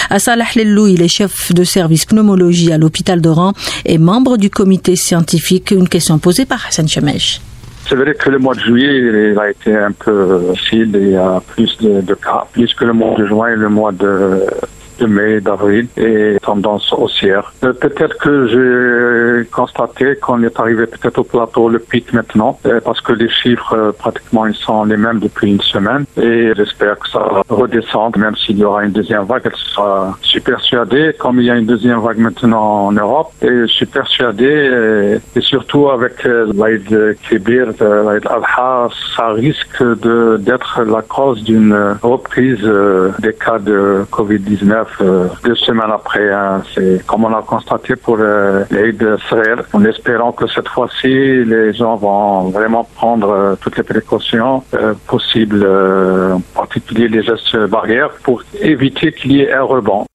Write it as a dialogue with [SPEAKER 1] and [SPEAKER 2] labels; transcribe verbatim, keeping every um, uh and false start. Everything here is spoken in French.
[SPEAKER 1] Salah Lellou, il est chef de service pneumologie à l'hôpital d'Oran et membre du comité scientifique. Une question posée par Hassan Chemej.
[SPEAKER 2] C'est vrai que le mois de juillet il a été un peu facile, il y a plus de, de cas, plus que le mois de juin et le mois de, de mai, d'avril, et tendance haussière. Euh, peut-être que j'ai constaté qu'on est arrivé peut-être au plateau, le pic maintenant, euh, parce que les chiffres euh, pratiquement ils sont les mêmes depuis une semaine, et j'espère que ça va redescendre, même s'il y aura une deuxième vague, elle sera, je suis persuadé, comme il y a une deuxième vague maintenant en Europe, et je suis persuadé, et, et surtout avec euh, l'Aïd Kébir, l'Aïd Adha, ça risque de, d'être la cause d'une reprise euh, des cas de covid dix-neuf euh, deux semaines après. Hein. C'est comme on a constaté pour euh, l'Aïd Srer, en espérant que cette fois-ci, les gens vont vraiment prendre euh, toutes les précautions euh, possibles, euh, en particulier les gestes barrières, pour éviter qu'il y ait un rebond.